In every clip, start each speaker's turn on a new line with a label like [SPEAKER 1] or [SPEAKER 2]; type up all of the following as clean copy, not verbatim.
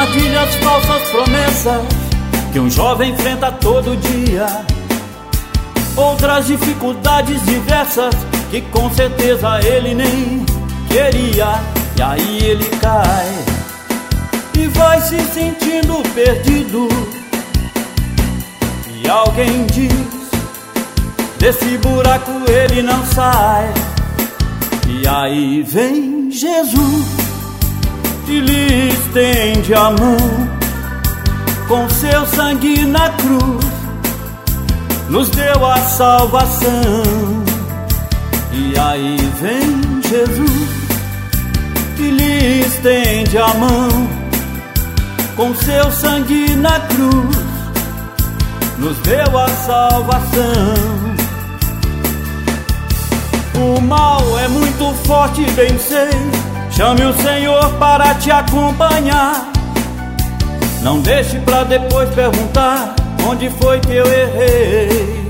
[SPEAKER 1] armadilhas, falsas promessas que um jovem enfrenta todo dia. Outras dificuldades diversas que com certeza ele nem queria. E aí ele cai e vai se sentindo perdido. E alguém diz: desse buraco ele não sai. E aí vem Jesus e lhe estende a mão. Com seu sangue na cruz nos deu a salvação. E aí vem Jesus e lhe estende a mão. Com seu sangue na cruz nos deu a salvação. O mal é muito forte, bem sei. Chame o Senhor para te acompanhar. Não deixe pra depois perguntar: onde foi que eu errei?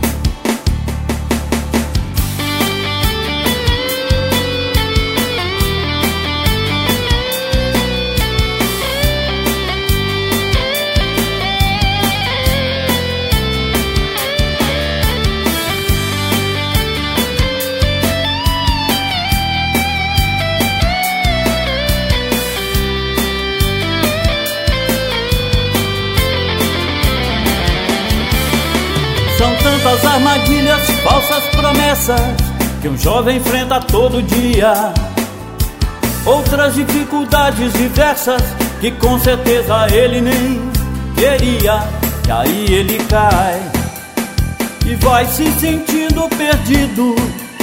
[SPEAKER 1] São tantas armadilhas, falsas promessas que um jovem enfrenta todo dia. Outras dificuldades diversas que com certeza ele nem queria. E aí ele cai e vai se sentindo perdido.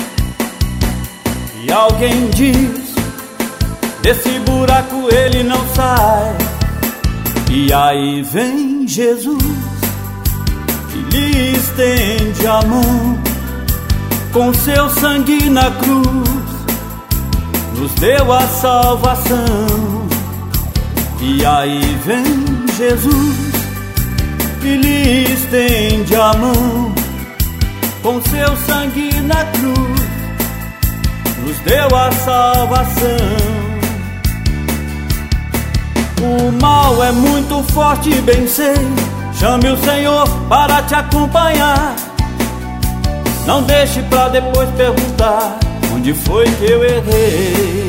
[SPEAKER 1] E alguém diz: desse buraco ele não sai. E aí vem Jesus e lhe estende a mão. Com seu sangue na cruz nos deu a salvação. E aí vem Jesus e lhe estende a mão. Com seu sangue na cruz nos deu a salvação. O mal é muito forte, bem sei. Chame o Senhor para te acompanhar. Não deixe pra depois perguntar: onde foi que eu errei?